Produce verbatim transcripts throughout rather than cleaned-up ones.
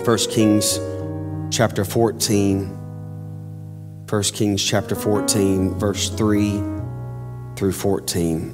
First Kings chapter fourteen. First Kings chapter fourteen, verse three through fourteen.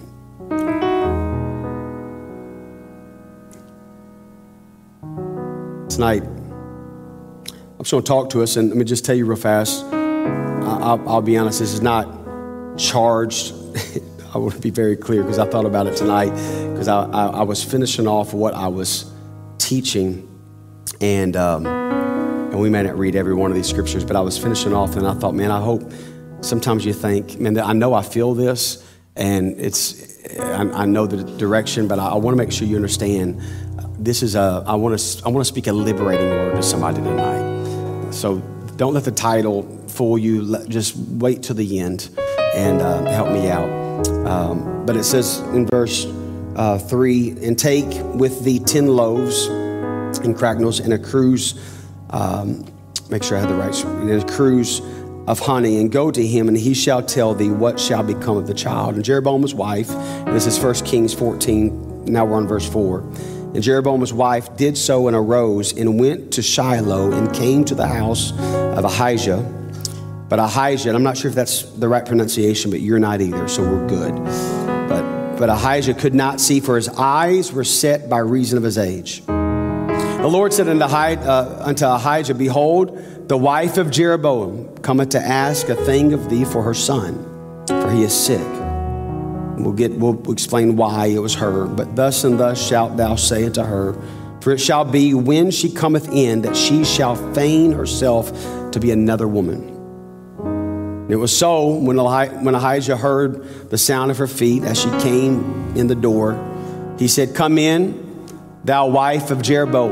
Tonight, I'm just going to talk to us, and let me just tell you real fast. I'll, I'll be honest, this is not charged. I want to be very clear because I thought about it tonight because I, I, I was finishing off what I was teaching, and um, and we may not read every one of these scriptures, but I was finishing off, and I thought, man, I hope. Sometimes you think, man, I know I feel this, and it's I, I know the direction, but I, I want to make sure you understand. This is a I want to I want to speak a liberating word to somebody tonight. So don't let the title fool you. Let, just wait till the end and uh, help me out. Um, but it says in verse uh, three, and take with thee ten loaves and cracknels and a cruse. Um, make sure I have the right. And a cruse of honey, and go to him, and he shall tell thee what shall become of the child. And Jeroboam's wife, and this is First Kings fourteen. Now we're on verse four. And Jeroboam's wife did so and arose and went to Shiloh and came to the house of Ahijah. But Ahijah, and I'm not sure if that's the right pronunciation, but you're not either, so we're good. But but Ahijah could not see, for his eyes were set by reason of his age. The Lord said unto, uh, unto Ahijah, behold, the wife of Jeroboam cometh to ask a thing of thee for her son, for he is sick. We'll get, we'll explain why it was her. But thus and thus shalt thou say unto her, for it shall be when she cometh in that she shall feign herself to be another woman. And it was so when, Eli, when Ahijah heard the sound of her feet as she came in the door, he said, come in, thou wife of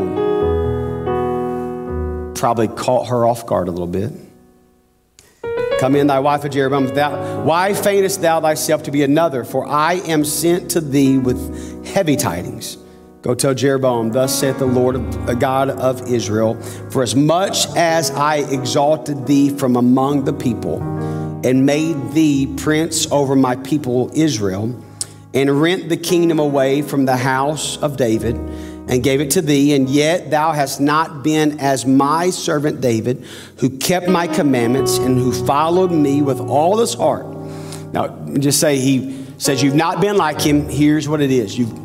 Jeroboam. Probably caught her off guard a little bit. Come in, thy wife of Jeroboam. Thou, why feignest thou thyself to be another? For I am sent to thee with heavy tidings. Go tell Jeroboam, thus saith the Lord, the God of Israel, for as much as I exalted thee from among the people and made thee prince over my people Israel, and rent the kingdom away from the house of David, and gave it to thee, and yet thou hast not been as my servant David, who kept my commandments and who followed me with all his heart. Now, just say he says you've not been like him. Here's what it is. You've,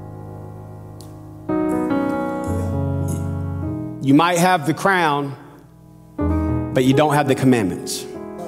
you might have the crown, but you don't have the commandments.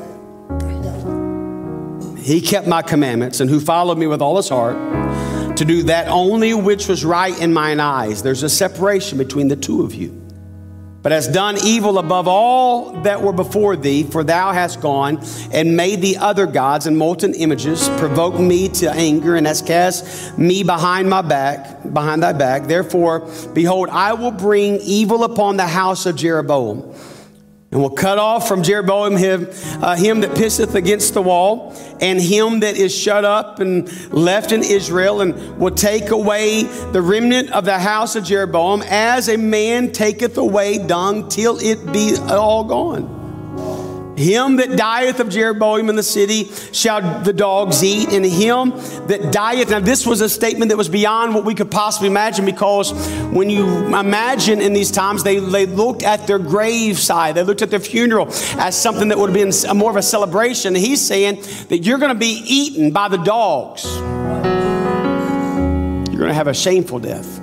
He kept my commandments and who followed me with all his heart, to do that only which was right in mine eyes. There's a separation between the two of you. But hast done evil above all that were before thee, for thou hast gone and made thee other gods and molten images, provoked me to anger, and hast cast me behind my back, behind thy back. Therefore, behold, I will bring evil upon the house of Jeroboam, and will cut off from Jeroboam him, uh, him that pisseth against the wall, and him that is shut up and left in Israel, and will take away the remnant of the house of Jeroboam, as a man taketh away dung till it be all gone. Him that dieth of Jeroboam in the city shall the dogs eat, and him that dieth. Now this was a statement that was beyond what we could possibly imagine, because when you imagine in these times, they, they looked at their graveside, they looked at their funeral as something that would have been a, more of a celebration. He's saying that you're going to be eaten by the dogs. You're going to have a shameful death.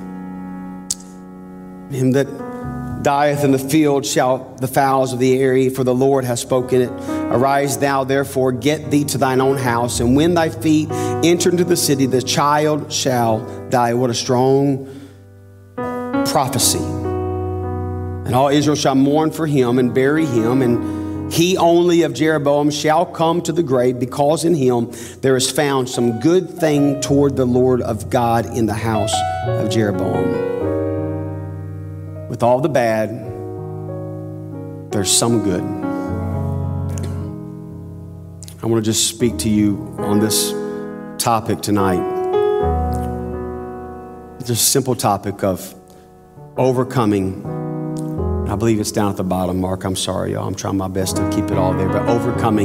Him that dieth in the field shall the fowls of the air, for the Lord hath spoken it. Arise thou therefore, get thee to thine own house, and when thy feet enter into the city, the child shall die. What a strong prophecy. And all Israel shall mourn for him and bury him, and he only of Jeroboam shall come to the grave, because in him there is found some good thing toward the Lord of God in the house of Jeroboam. With all the bad, there's some good. I want to just speak to you on this topic tonight. It's a simple topic of overcoming. I believe it's down at the bottom, Mark. I'm sorry, y'all. I'm trying my best to keep it all there. But overcoming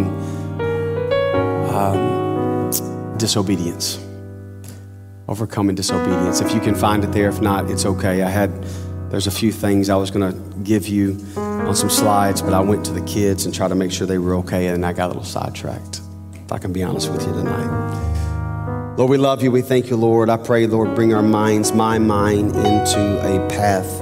um, disobedience. Overcoming disobedience. If you can find it there, if not, it's okay. I had... there's a few things I was going to give you on some slides, but I went to the kids and tried to make sure they were okay, and I got a little sidetracked, if I can be honest with you tonight. Lord, we love you. We thank you, Lord. I pray, Lord, bring our minds, my mind, into a path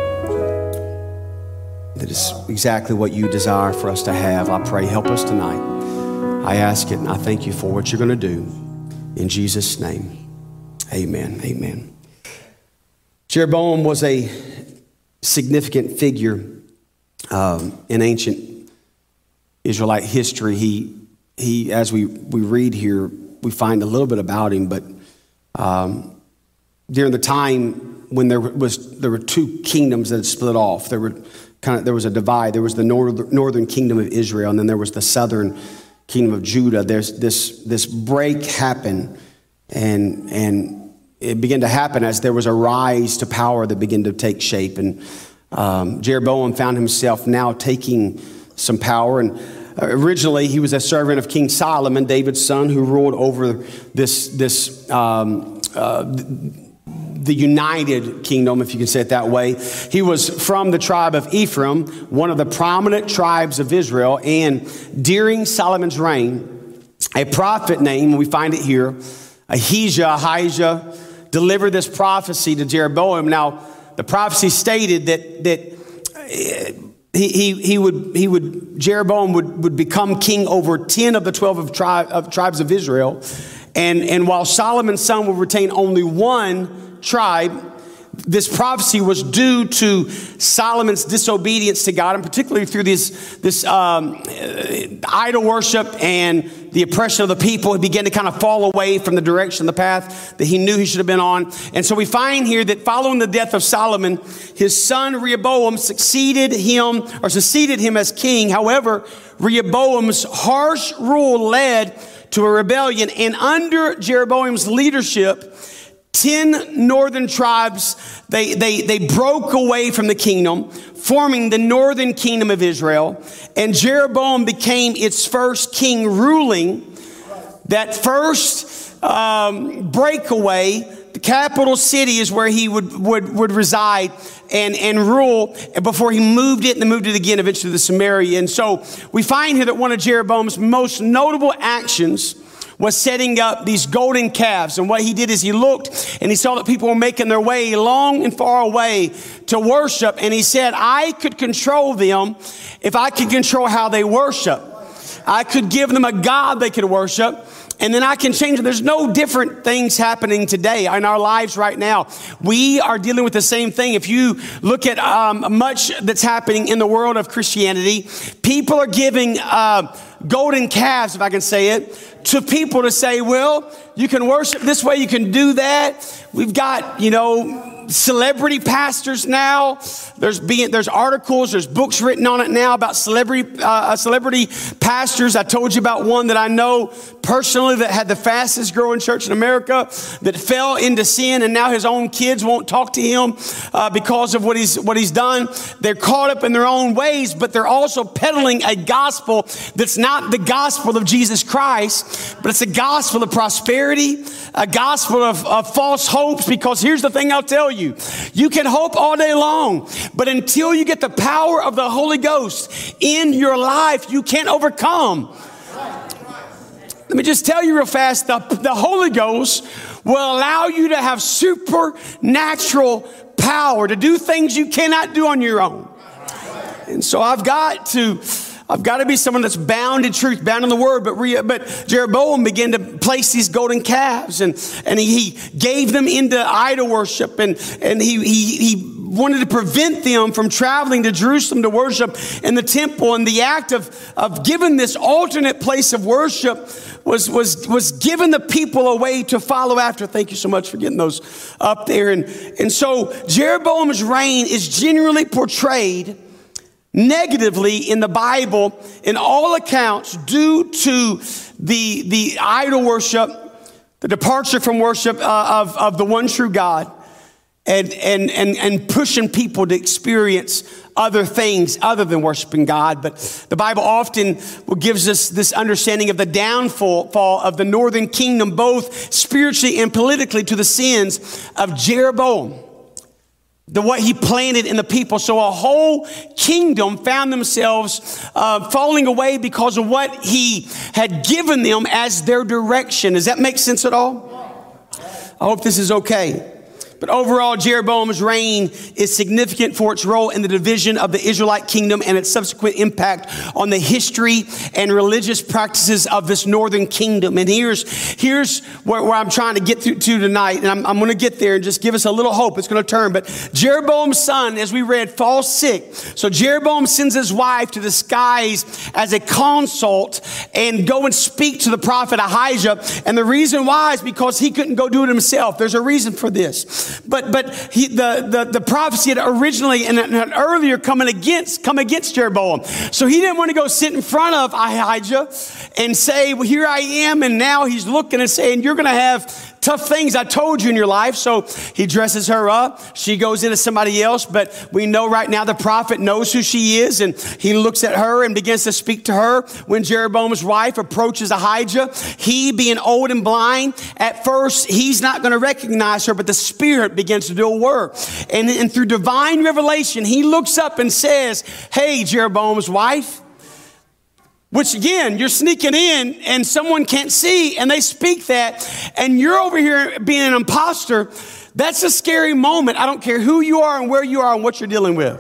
that is exactly what you desire for us to have. I pray, help us tonight. I ask it, and I thank you for what you're going to do. In Jesus' name, amen, amen. Jeroboam was a significant figure um, in ancient Israelite history. He, he, as we, we read here, we find a little bit about him, but um, during the time when there was there were two kingdoms that had split off, there were kind of there was a divide. There was the northern, northern kingdom of Israel, and then there was the southern kingdom of Judah. There's this this break happened, and and it began to happen as there was a rise to power that began to take shape. And um, Jeroboam found himself now taking some power. And originally, he was a servant of King Solomon, David's son, who ruled over this this. Um, uh, the United Kingdom, if you can say it that way. He was from the tribe of Ephraim, one of the prominent tribes of Israel. And during Solomon's reign, a prophet named, we find it here, Ahijah, Ahijah, delivered this prophecy to Jeroboam. Now, the prophecy stated that that he he, he would he would Jeroboam would, would become king over ten of the twelve of, tri- of tribes of Israel, and and while Solomon's son would retain only one tribe, this prophecy was due to Solomon's disobedience to God, and particularly through this, this um, idol worship and the oppression of the people. He began to kind of fall away from the direction, the path that he knew he should have been on. And so we find here that following the death of Solomon, his son Rehoboam succeeded him or succeeded him as king. However, Rehoboam's harsh rule led to a rebellion, and under Jeroboam's leadership, ten northern tribes, they, they, they broke away from the kingdom, forming the northern kingdom of Israel. And Jeroboam became its first king, ruling that first um, breakaway. The capital city is where he would, would, would reside and, and rule before he moved it and then moved it again eventually to Samaria. And so we find here that one of Jeroboam's most notable actions was setting up these golden calves. And what he did is he looked and he saw that people were making their way long and far away to worship. And he said, I could control them if I could control how they worship. I could give them a God they could worship, and then I can change it. There's no different things happening today in our lives right now. We are dealing with the same thing. If you look at um, much that's happening in the world of Christianity, people are giving uh, golden calves, if I can say it, to people to say, well, you can worship this way, you can do that. We've got, you know, celebrity pastors now. There's being there's articles, there's books written on it now about celebrity uh, celebrity pastors. I told you about one that I know personally that had the fastest growing church in America that fell into sin, and now his own kids won't talk to him uh, because of what he's what he's done. They're caught up in their own ways, but they're also peddling a gospel that's not the gospel of Jesus Christ, but it's a gospel of prosperity, a gospel of, of false hopes. Because here's the thing I'll tell you. You. You can hope all day long, but until you get the power of the Holy Ghost in your life, you can't overcome. Let me just tell you real fast, the, the Holy Ghost will allow you to have supernatural power to do things you cannot do on your own. And so I've got to I've got to be someone that's bound in truth, bound in the word. But, Re, but Jeroboam began to place these golden calves, and, and he, he gave them into idol worship, and, and he, he, he wanted to prevent them from traveling to Jerusalem to worship in the temple. And the act of, of giving this alternate place of worship was, was, was giving the people a way to follow after. Thank you so much for getting those up there. And, and so Jeroboam's reign is generally portrayed negatively in the Bible, in all accounts, due to the, the idol worship, the departure from worship uh, of, of the one true God, and, and, and, and pushing people to experience other things other than worshiping God. But the Bible often gives us this understanding of the downfall of the northern kingdom, both spiritually and politically, to the sins of Jeroboam. the what he planted in the people. So a whole kingdom found themselves uh, falling away because of what he had given them as their direction. Does that make sense at all? I hope this is okay. But overall, Jeroboam's reign is significant for its role in the division of the Israelite kingdom and its subsequent impact on the history and religious practices of this northern kingdom. And here's, here's where, where I'm trying to get through to tonight. And I'm, I'm going to get there and just give us a little hope. It's going to turn. But Jeroboam's son, as we read, falls sick. So Jeroboam sends his wife to disguise as a consult and go and speak to the prophet Ahijah. And the reason why is because he couldn't go do it himself. There's a reason for this. But but he, the, the, the prophecy had originally and had earlier coming against come against Jeroboam. So he didn't want to go sit in front of Ahijah and say, well, here I am. And now he's looking and saying, you're going to have tough things I told you in your life. So he dresses her up. She goes into somebody else. But we know right now the prophet knows who she is. And he looks at her and begins to speak to her. When Jeroboam's wife approaches Ahijah, he being old and blind, at first he's not going to recognize her, but the Spirit begins to do a work. And, and through divine revelation, he looks up and says, hey, Jeroboam's wife. Which again, you're sneaking in and someone can't see and they speak that and you're over here being an imposter. That's a scary moment. I don't care who you are and where you are and what you're dealing with.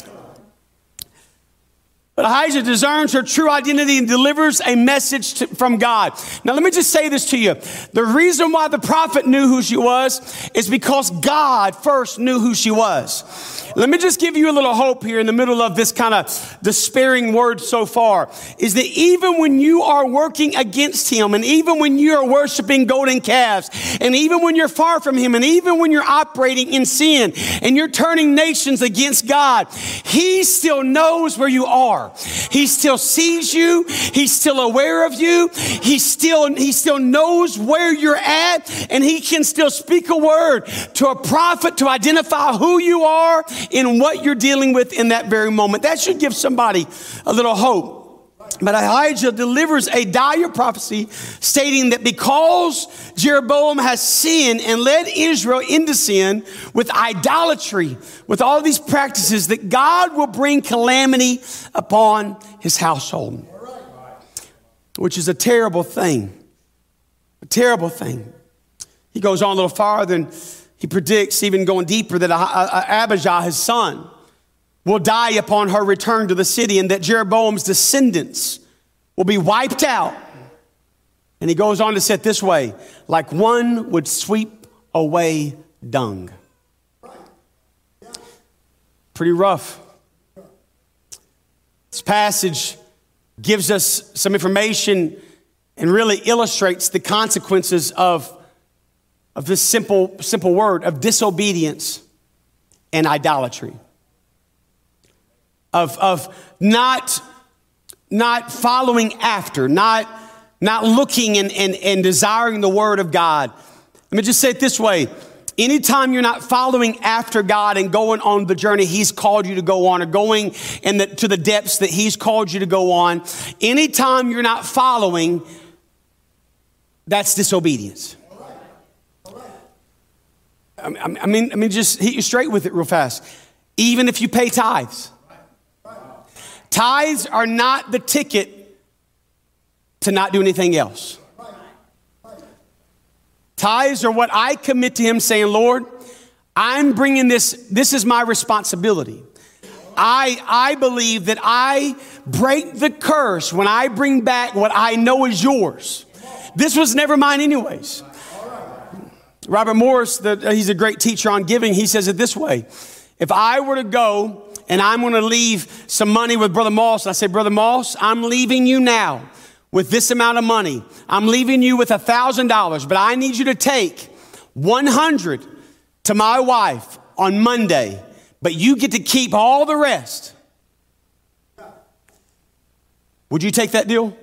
But Ahijah discerns her true identity and delivers a message to, from God. Now, let me just say this to you. The reason why the prophet knew who she was is because God first knew who she was. Let me just give you a little hope here in the middle of this kind of despairing word so far, is that even when you are working against him, and even when you are worshiping golden calves, and even when you're far from him, and even when you're operating in sin, and you're turning nations against God, he still knows where you are. He still sees you. He's still aware of you. He still, he still knows where you're at, and he can still speak a word to a prophet to identify who you are in what you're dealing with in that very moment. That should give somebody a little hope. But Ahijah delivers a dire prophecy stating that because Jeroboam has sinned and led Israel into sin with idolatry, with all these practices, that God will bring calamity upon his household, which is a terrible thing, a terrible thing. He goes on a little farther and he predicts, even going deeper, that Abijah, his son, will die upon her return to the city, and that Jeroboam's descendants will be wiped out. And he goes on to say it this way, like one would sweep away dung. Pretty rough. This passage gives us some information and really illustrates the consequences of, of this simple, simple word of disobedience and idolatry. Of, of not, not following after, not, not looking and, and, and desiring the word of God. Let me just say it this way. Anytime you're not following after God and going on the journey he's called you to go on, or going in the, to the depths that he's called you to go on, anytime you're not following, that's disobedience. I mean, I mean, just hit you straight with it real fast. Even if you pay tithes. Tithes are not the ticket to not do anything else. Tithes are what I commit to him, saying, Lord, I'm bringing this, this is my responsibility. I, I believe that I break the curse when I bring back what I know is yours. This was never mine anyways. Robert Morris, the, he's a great teacher on giving. He says it this way. If I were to go and I'm going to leave some money with Brother Moss, and I say, Brother Moss, I'm leaving you now with this amount of money. I'm leaving you with a thousand dollars, but I need you to take one hundred to my wife on Monday, but you get to keep all the rest. Would you take that deal?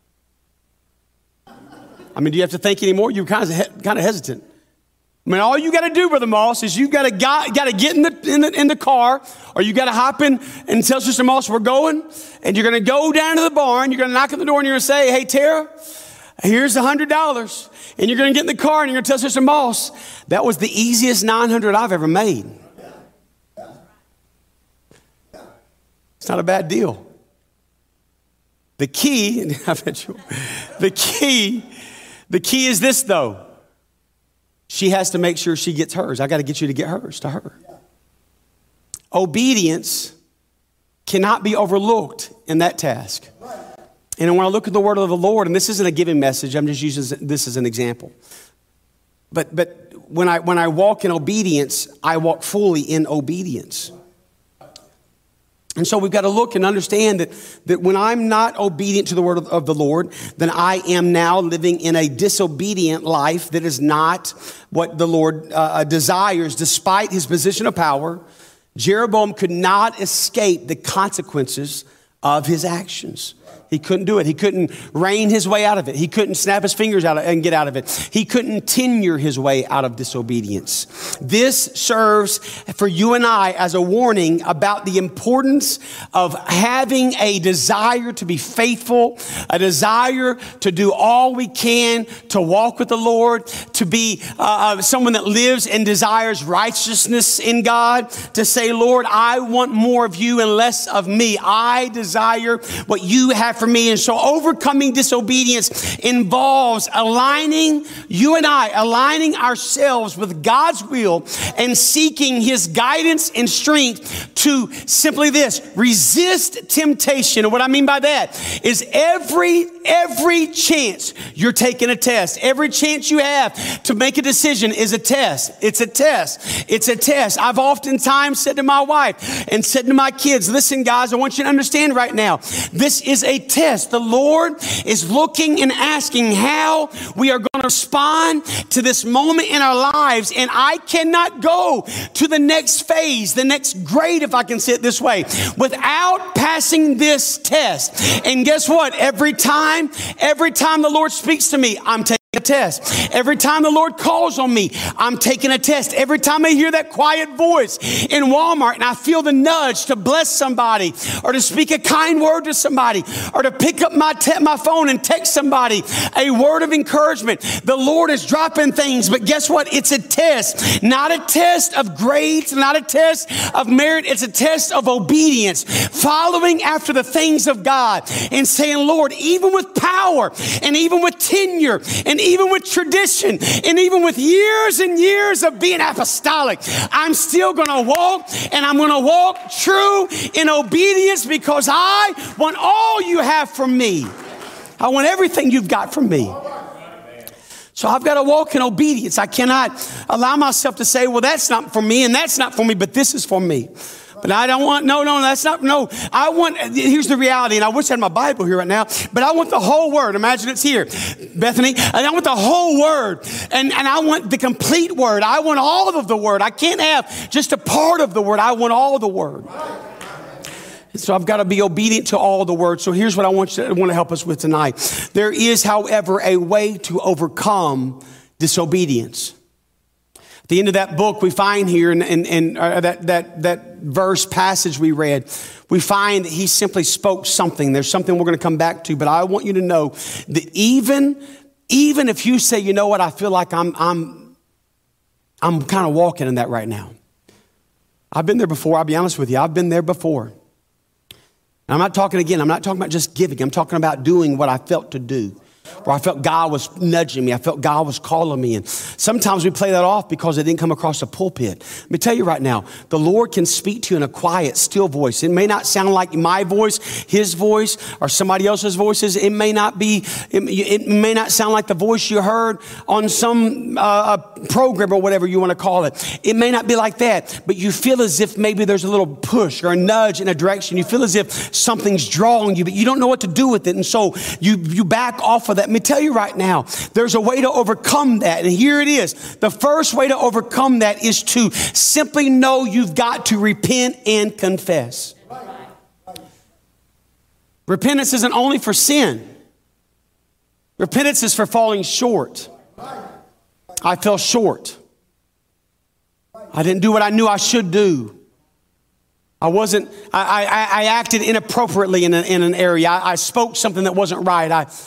I mean, do you have to think anymore? You're kind of, kind of hesitant. I mean, all you got to do, Brother Moss, is you got to got to get in the, in the in the car, or you got to hop in and tell Sister Moss we're going, and you're going to go down to the barn. You're going to knock on the door and you're going to say, "Hey, Tara, here's a hundred dollars," and you're going to get in the car and you're going to tell Sister Moss that was the easiest nine hundred I've ever made. It's not a bad deal. The key, the key, the key is this though. She has to make sure she gets hers. I got to get you to get hers to her. Obedience cannot be overlooked in that task. And when I look at the word of the Lord, and this isn't a giving message, I'm just using this as an example. But but when I when I walk in obedience, I walk fully in obedience. And so we've got to look and understand that, that when I'm not obedient to the word of, of the Lord, then I am now living in a disobedient life that is not what the Lord uh, desires, despite his position of power. Jeroboam could not escape the consequences of his actions. He couldn't do it. He couldn't rein his way out of it. He couldn't snap his fingers out and get out of it. He couldn't tenure his way out of disobedience. This serves for you and I as a warning about the importance of having a desire to be faithful, a desire to do all we can to walk with the Lord, to be uh, someone that lives and desires righteousness in God, to say, Lord, I want more of you and less of me. I desire what you have for me. And so overcoming disobedience involves aligning you and I, aligning ourselves with God's will and seeking his guidance and strength to simply this, resist temptation. And what I mean by that is every, every chance you're taking a test, every chance you have to make a decision is a test. It's a test. It's a test. I've oftentimes said to my wife and said to my kids, listen, guys, I want you to understand right now, this is a test. The Lord is looking and asking how we are going to respond to this moment in our lives. And I cannot go to the next phase, the next grade, if I can say it this way, without passing this test. And guess what? Every time, every time the Lord speaks to me, I'm taking a test. Every time the Lord calls on me, I'm taking a test. Every time I hear that quiet voice in Walmart and I feel the nudge to bless somebody or to speak a kind word to somebody or to pick up my te- my phone and text somebody a word of encouragement, the Lord is dropping things. But guess what? It's a test, not a test of grades, not a test of merit. It's a test of obedience, following after the things of God and saying, Lord, even with power and even with tenure and even with tradition and even with years and years of being apostolic, I'm still going to walk, and I'm going to walk true in obedience because I want all you have from me. I want everything you've got from me. So I've got to walk in obedience. I cannot allow myself to say, well, that's not for me and that's not for me, but this is for me. But I don't want, no, no, that's not, no. I want, here's the reality, and I wish I had my Bible here right now, but I want the whole word. Imagine it's here, Bethany. And I want the whole word, and, and I want the complete word. I want all of the word. I can't have just a part of the word. I want all of the word. So I've got to be obedient to all the word. So here's what I want you to, I want to help us with tonight. There is, however, a way to overcome disobedience. At the end of that book we find here, and in, in, in, uh, that, that, that verse passage we read, we find that he simply spoke something. There's something we're going to come back to, but I want you to know that even, even if you say, you know what, I feel like I'm, I'm, I'm kind of walking in that right now. I've been there before. I'll be honest with you. I've been there before. And I'm not talking again. I'm not talking about just giving. I'm talking about doing what I felt to do. Where I felt God was nudging me. I felt God was calling me. And sometimes we play that off because it didn't come across the pulpit. Let me tell you right now, the Lord can speak to you in a quiet, still voice. It may not sound like my voice, his voice, or somebody else's voices. It may not be, it, it may not sound like the voice you heard on some uh, program or whatever you want to call it. It may not be like that, but you feel as if maybe there's a little push or a nudge in a direction. You feel as if something's drawing you, but you don't know what to do with it. And so you, you back off of that. Let me tell you right now, there's a way to overcome that. And here it is. The first way to overcome that is to simply know you've got to repent and confess. Repentance isn't only for sin. Repentance is for falling short. I fell short. I didn't do what I knew I should do. I wasn't, I, I, I acted inappropriately in, a, in an area. I, I spoke something that wasn't right. I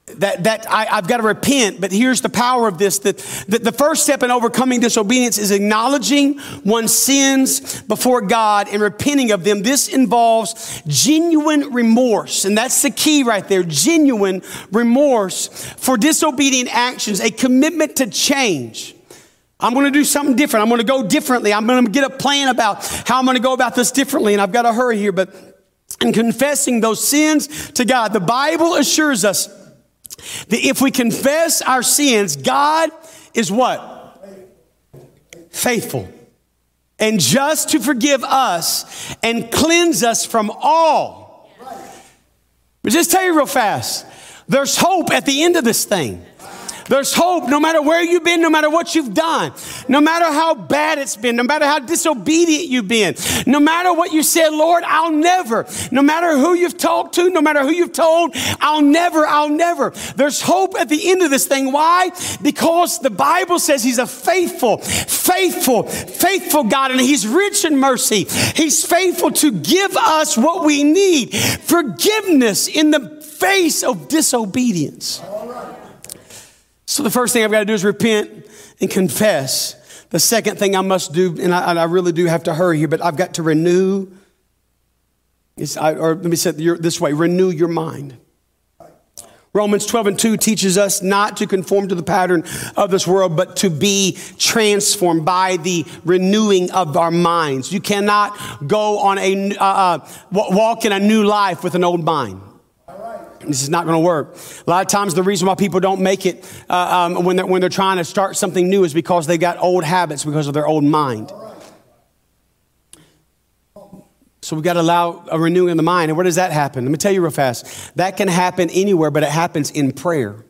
that that I, I've got to repent. But here's the power of this, that, that the first step in overcoming disobedience is acknowledging one's sins before God and repenting of them. This involves genuine remorse. And that's the key right there, genuine remorse for disobedient actions, a commitment to change. I'm going to do something different. I'm going to go differently. I'm going to get a plan about how I'm going to go about this differently. And I've got to hurry here, but in confessing those sins to God, the Bible assures us that if we confess our sins, God is what? Faithful and just to forgive us and cleanse us from all. But just tell you real fast, there's hope at the end of this thing. There's hope no matter where you've been, no matter what you've done, no matter how bad it's been, no matter how disobedient you've been, no matter what you said, Lord, I'll never, no matter who you've talked to, no matter who you've told, I'll never, I'll never. There's hope at the end of this thing. Why? Because the Bible says he's a faithful, faithful, faithful God, and he's rich in mercy. He's faithful to give us what we need, forgiveness in the face of disobedience. So the first thing I've got to do is repent and confess. The second thing I must do, and I, and I really do have to hurry here, but I've got to renew, it's, I, or let me say it this way, renew your mind. Romans twelve and two teaches us not to conform to the pattern of this world, but to be transformed by the renewing of our minds. You cannot go on a, uh, uh, walk in a new life with an old mind. This is not going to work. A lot of times the reason why people don't make it uh, um, when, they're, when they're trying to start something new is because they got old habits because of their old mind. So we've got to allow a renewing of the mind. And where does that happen? Let me tell you real fast. That can happen anywhere, but it happens in prayer.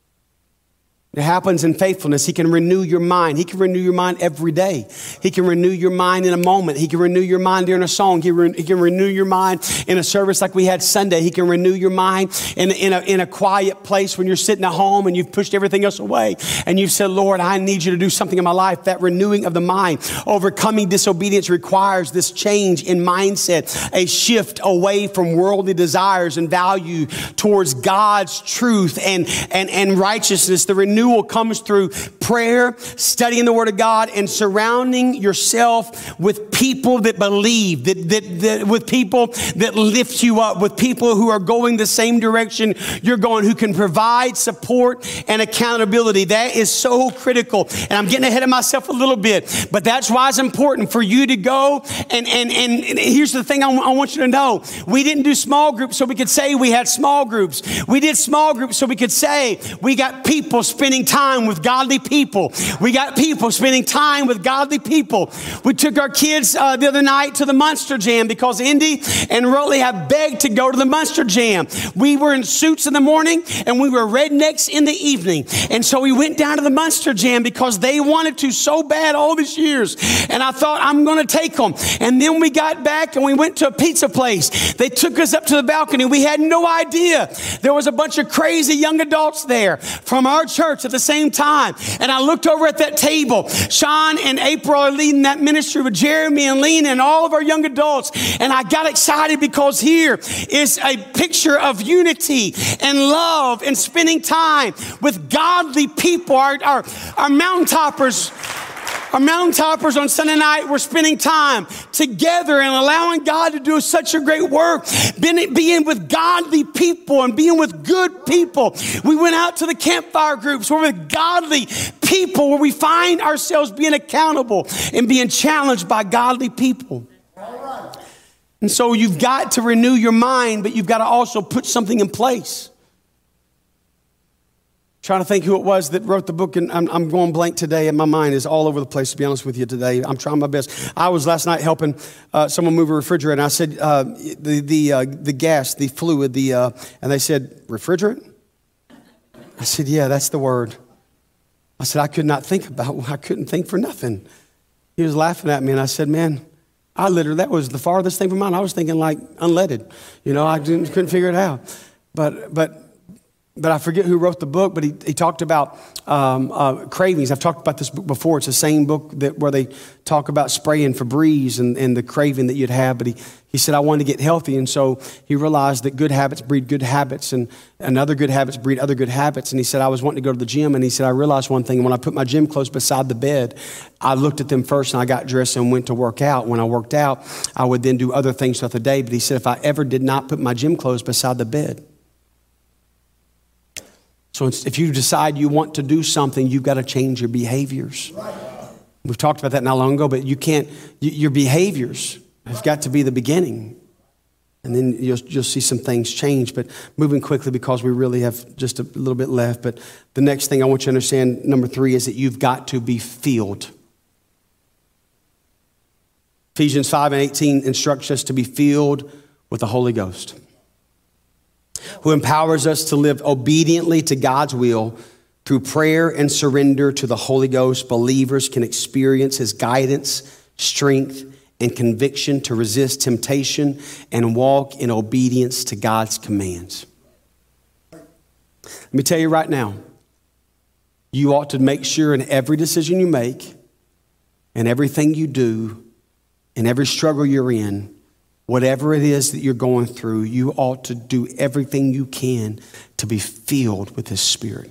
It happens in faithfulness. He can renew your mind. He can renew your mind every day. He can renew your mind in a moment. He can renew your mind during a song. He, re- he can renew your mind in a service like we had Sunday. He can renew your mind in, in, a, in a quiet place when you're sitting at home and you've pushed everything else away. And you've said, Lord, I need you to do something in my life. That renewing of the mind, overcoming disobedience requires this change in mindset, a shift away from worldly desires and value towards God's truth and, and, and righteousness. The renewal comes through prayer, studying the Word of God, and surrounding yourself with people that believe, that, that, that with people that lift you up, with people who are going the same direction you're going, who can provide support and accountability. That is so critical. And I'm getting ahead of myself a little bit, but that's why it's important for you to go. And, and, and here's the thing I, w- I want you to know. We didn't do small groups so we could say we had small groups. We did small groups so we could say we got people spending time with godly people. We got people spending time with godly people. We took our kids uh, the other night to the Munster Jam because Indy and Rutledge have begged to go to the Munster Jam. We were in suits in the morning and we were rednecks in the evening. And so we went down to the Munster Jam because they wanted to so bad all these years. And I thought, I'm going to take them. And then we got back and we went to a pizza place. They took us up to the balcony. We had no idea. There was a bunch of crazy young adults there from our church at the same time. And I looked over at that table. Sean and April are leading that ministry with Jeremy and Lena and all of our young adults. And I got excited because here is a picture of unity and love and spending time with godly people. Our, our, our mountaintoppers Our mountaintoppers on Sunday night were spending time together and allowing God to do such a great work, being, being with godly people and being with good people. We went out to the campfire groups. We're with godly people where we find ourselves being accountable and being challenged by godly people. All right. And so you've got to renew your mind, but you've got to also put something in place. Trying to think who it was that wrote the book, and I'm, I'm going blank today, and my mind is all over the place, to be honest with you today. I'm trying my best. I was last night helping uh, someone move a refrigerator, and I said, uh, the the uh, the gas, the fluid, the uh, and they said, refrigerant? I said, yeah, that's the word. I said, I could not think about, I couldn't think for nothing. He was laughing at me, and I said, man, I literally, that was the farthest thing from mine. I was thinking like unleaded. You know, I didn't, couldn't figure it out. But but. but I forget who wrote the book, but he, he talked about um, uh, cravings. I've talked about this book before. It's the same book that where they talk about spraying Febreze and, and the craving that you'd have. But he, he said, I wanted to get healthy. And so he realized that good habits breed good habits, and, and other good habits breed other good habits. And he said, I was wanting to go to the gym. And he said, I realized one thing. When I put my gym clothes beside the bed, I looked at them first and I got dressed and went to work out. When I worked out, I would then do other things throughout the day. But he said, if I ever did not put my gym clothes beside the bed, so if you decide you want to do something, you've got to change your behaviors. We've talked about that not long ago, but you can't, your behaviors have got to be the beginning. And then you'll, you'll see some things change. But moving quickly because we really have just a little bit left. But the next thing I want you to understand, number three, is that you've got to be filled. Ephesians five and eighteen instructs us to be filled with the Holy Ghost, who empowers us to live obediently to God's will through prayer and surrender to the Holy Ghost. Believers can experience his guidance, strength, and conviction to resist temptation and walk in obedience to God's commands. Let me tell you right now, you ought to make sure in every decision you make and everything you do and every struggle you're in, whatever it is that you're going through, you ought to do everything you can to be filled with his Spirit.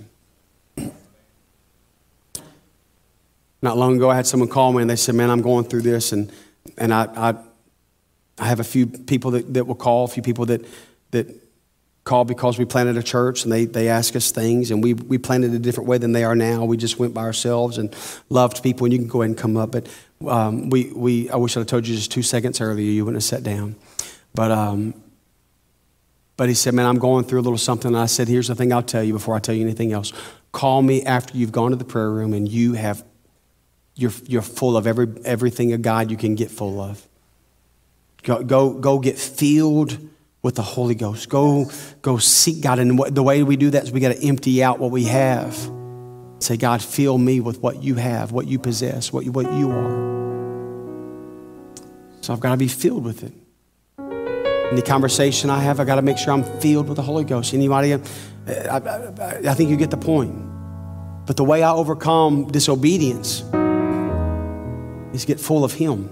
Not long ago, I had someone call me and they said, man, I'm going through this. And and I I, I have a few people that, that will call, a few people that that call because we planted a church and they, they ask us things. And we, we planted a different way than they are now. We just went by ourselves and loved people. And you can go ahead and come up. But Um, we, we, I wish I'd have told you just two seconds earlier, you wouldn't have sat down. But, um, but he said, man, I'm going through a little something. And I said, here's the thing I'll tell you before I tell you anything else. Call me after you've gone to the prayer room and you have, you're, you're full of every, everything a God you can get full of. Go, go, go get filled with the Holy Ghost. Go, go seek God. And what, the way we do that is we got to empty out what we have. Say, God, fill me with what you have, what you possess, what you, what you are. So I've got to be filled with it. Any conversation I have, I got to make sure I'm filled with the Holy Ghost. Anybody, I, I, I think you get the point. But the way I overcome disobedience is get full of him.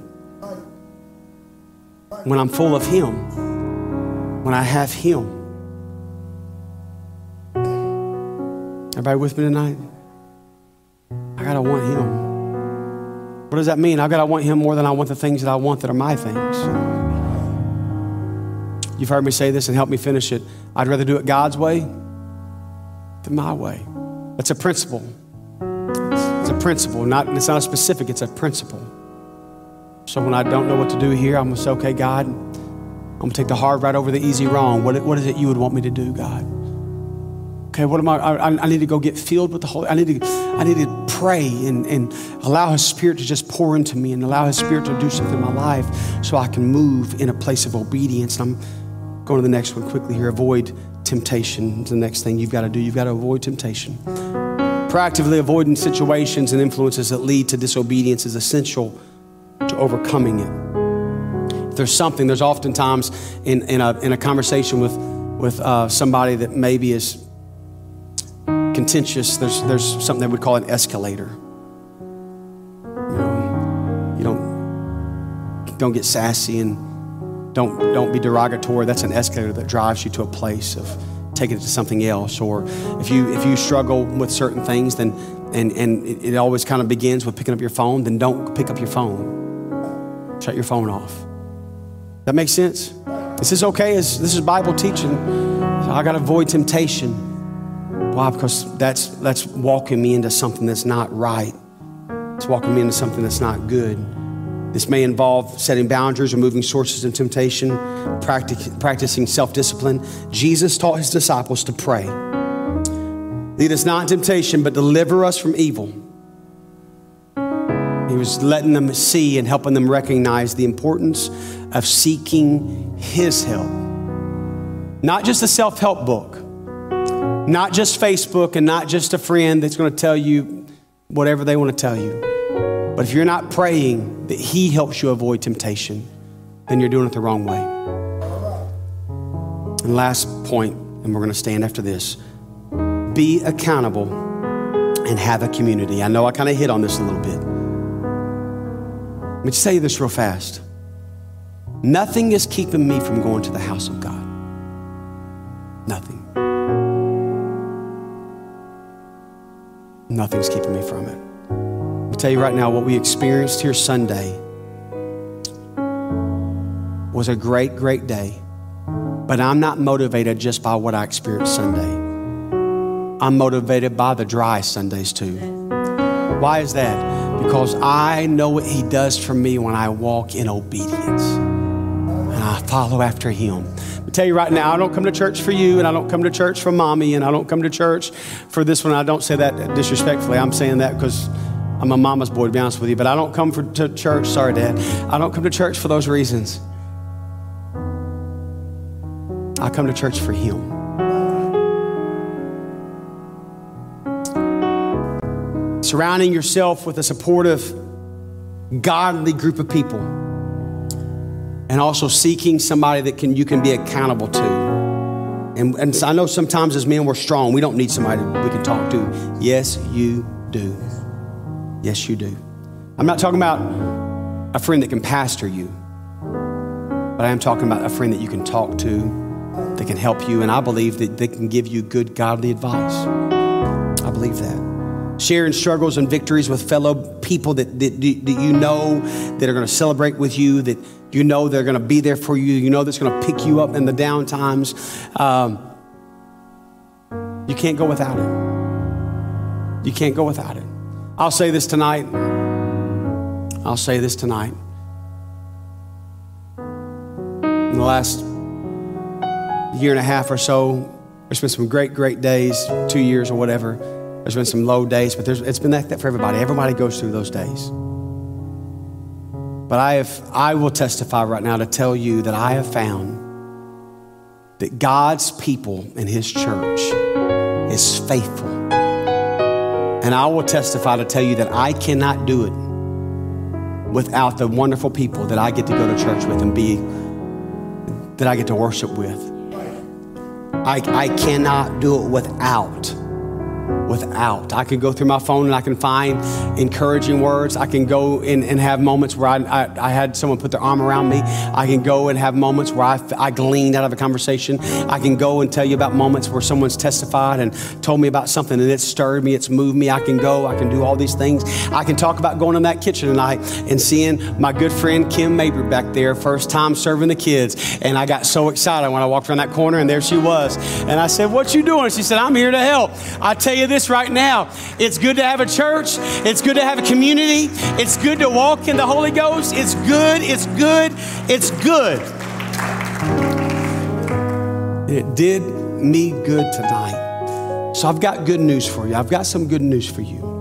When I'm full of him, when I have him. Everybody with me tonight? I gotta want him. What does that mean? I gotta want him more than I want the things that I want that are my things. You've heard me say this and help me finish it. I'd rather do it God's way than my way. It's a principle. It's a principle. Not, it's not a specific, it's a principle. So when I don't know what to do here, I'm gonna say, okay, God, I'm gonna take the hard right over the easy wrong. What, what is it you would want me to do, God? Okay, what am I, I, I need to go get filled with the Holy, I need to, I need to pray and, and allow his Spirit to just pour into me and allow his Spirit to do something in my life so I can move in a place of obedience. And I'm going to the next one quickly here. Avoid temptation is the next thing you've got to do. You've got to avoid temptation. Proactively avoiding situations and influences that lead to disobedience is essential to overcoming it. If there's something, there's oftentimes in, in, a, in a conversation with, with uh, somebody that maybe is contentious, there's there's something they would call an escalator. You know, you don't don't get sassy and don't don't be derogatory. That's an escalator that drives you to a place of taking it to something else. Or if you if you struggle with certain things, then and and it, it always kind of begins with picking up your phone. Then don't pick up your phone. Shut your phone off. That makes sense. This is okay. As this is Bible teaching. So I got to avoid temptation. Why? Because that's that's walking me into something that's not right. It's walking me into something that's not good. This may involve setting boundaries, removing sources of temptation, practic- practicing self-discipline. Jesus taught his disciples to pray. Lead us not in temptation, but deliver us from evil. He was letting them see and helping them recognize the importance of seeking his help. Not just a self-help book. Not just Facebook and not just a friend that's going to tell you whatever they want to tell you. But if you're not praying that he helps you avoid temptation, then you're doing it the wrong way. And last point, and we're going to stand after this. be accountable and have a community. I know I kind of hit on this a little bit. Let me just tell you this real fast. Nothing is keeping me from going to the house of God. Nothing. Nothing's keeping me from it. I'll tell you right now, what we experienced here Sunday was a great, great day. But I'm not motivated just by what I experienced Sunday. I'm motivated by the dry Sundays too. Why is that? Because I know what he does for me when I walk in obedience and I follow after him. I tell you right now, I don't come to church for you, and I don't come to church for mommy, and I don't come to church for this one. I don't say that disrespectfully. I'm saying that because I'm a mama's boy, to be honest with you. But I don't come for, to church. Sorry, Dad. I don't come to church for those reasons. I come to church for him. Surrounding yourself with a supportive, godly group of people, and also seeking somebody that can you can be accountable to. And, and I know sometimes as men we're strong. We don't need somebody we can talk to. Yes, you do. Yes, you do. I'm not talking about a friend that can pastor you, but I am talking about a friend that you can talk to, that can help you, and I believe that they can give you good, godly advice. I believe that. Sharing struggles and victories with fellow people that, that, that you know that are going to celebrate with you, that you know they're going to be there for you, you know that's going to pick you up in the down times. Um, you can't go without it. You can't go without it. I'll say this tonight. I'll say this tonight. In the last year and a half or so, there's been some great, great days, two years or whatever. There's been some low days, but there's, it's been like that for everybody. Everybody goes through those days. But I have, I will testify right now to tell you that I have found that God's people in his church is faithful. And I will testify to tell you that I cannot do it without the wonderful people that I get to go to church with and be, that I get to worship with. I, I cannot do it without. Without. I can go through my phone and I can find encouraging words. I can go in and have moments where I, I, I had someone put their arm around me. I can go and have moments where I, I gleaned out of a conversation. I can go and tell you about moments where someone's testified and told me about something and it stirred me, it's moved me. I can go, I can do all these things. I can talk about going in that kitchen tonight and seeing my good friend Kim Mabry back there, first time serving the kids. And I got so excited when I walked around that corner and there she was. And I said, "What you doing?" She said, "I'm here to help." I tell you this right now, it's good to have a church. It's good to have a community. It's good to walk in the Holy Ghost. It's good. It's good. It's good. It did me good tonight. So I've got good news for you. I've got some good news for you.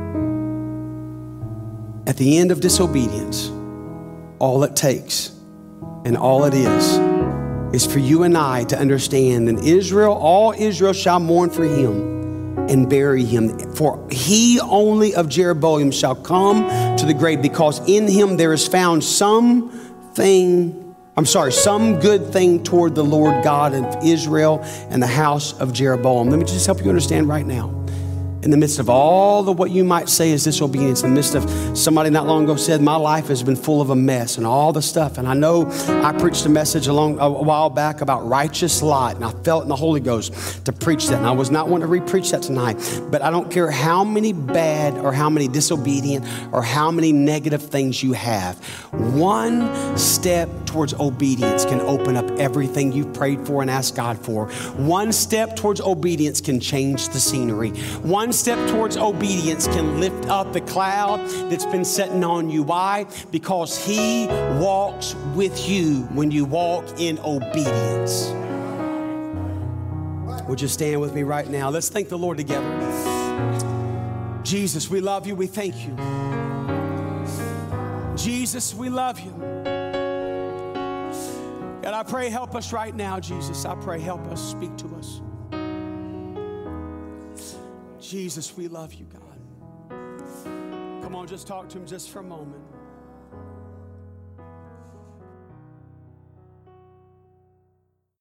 At the end of disobedience, all it takes and all it is is for you and I to understand that Israel, all Israel shall mourn for him and bury him. For he only of Jeroboam shall come to the grave, because in him there is found something, I'm sorry, some good thing toward the Lord God of Israel and the house of Jeroboam. Let me just help you understand right now. In the midst of all the what you might say is disobedience, in the midst of somebody not long ago said, my life has been full of a mess and all the stuff. And I know I preached a message a, long, a while back about righteous Lot, and I felt in the Holy Ghost to preach that. And I was not wanting to re-preach that tonight. But I don't care how many bad or how many disobedient or how many negative things you have. One step towards obedience can open up everything you've prayed for and asked God for. One step towards obedience can change the scenery. One step towards obedience can lift up the cloud that's been sitting on you. Why? Because he walks with you when you walk in obedience. Would you stand with me right now? Let's thank the Lord together. Jesus, we love you. We thank you. Jesus, we love you. God, I pray, help us right now, Jesus. I pray, help us, speak to us. Jesus, we love you, God. Come on, just talk to him just for a moment.